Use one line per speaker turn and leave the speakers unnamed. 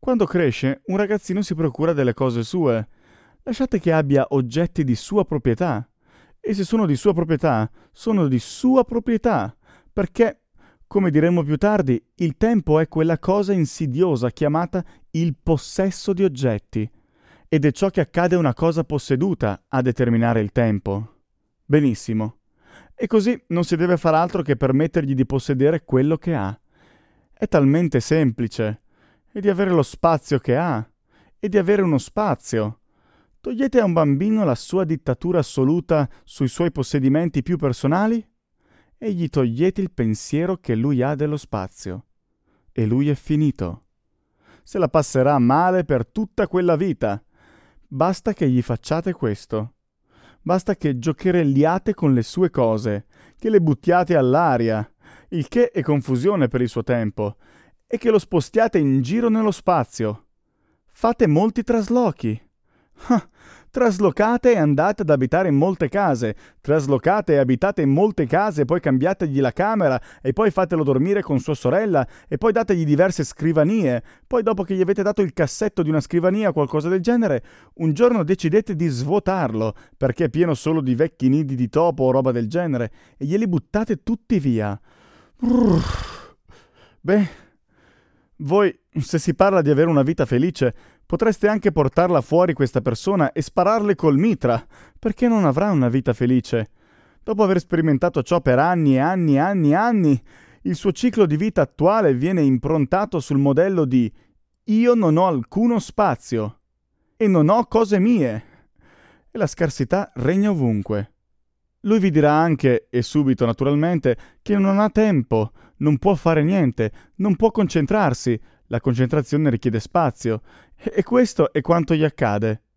Quando cresce, un ragazzino si procura delle cose sue. Lasciate che abbia oggetti di sua proprietà. E se sono di sua proprietà, sono di sua proprietà. Perché, come diremo più tardi, il tempo è quella cosa insidiosa chiamata il possesso di oggetti. Ed è ciò che accade a una cosa posseduta a determinare il tempo. Benissimo. E così non si deve far altro che permettergli di possedere quello che ha. È talmente semplice. E di avere lo spazio che ha. E di avere uno spazio. Togliete a un bambino la sua dittatura assoluta sui suoi possedimenti più personali e gli togliete il pensiero che lui ha dello spazio. E lui è finito. Se la passerà male per tutta quella vita. Basta che gli facciate questo. Basta che giocherelliate con le sue cose, che le buttiate all'aria, il che è confusione per il suo tempo, e che lo spostiate in giro nello spazio. Fate molti traslochi. Ah, traslocate e andate ad abitare in molte case, traslocate e abitate in molte case e poi cambiategli la camera e poi fatelo dormire con sua sorella e poi dategli diverse scrivanie, poi dopo che gli avete dato il cassetto di una scrivania o qualcosa del genere, un giorno decidete di svuotarlo perché è pieno solo di vecchi nidi di topo o roba del genere e glieli buttate tutti via. Beh, voi, se si parla di avere una vita felice, potreste anche portarla fuori questa persona e spararle col mitra, perché non avrà una vita felice. Dopo aver sperimentato ciò per anni e anni e anni e anni, il suo ciclo di vita attuale viene improntato sul modello di io non ho alcuno spazio e non ho cose mie. E la scarsità regna ovunque. Lui vi dirà anche, e subito naturalmente, che non ha tempo, non può fare niente, non può concentrarsi. La concentrazione richiede spazio. E questo è quanto gli accade.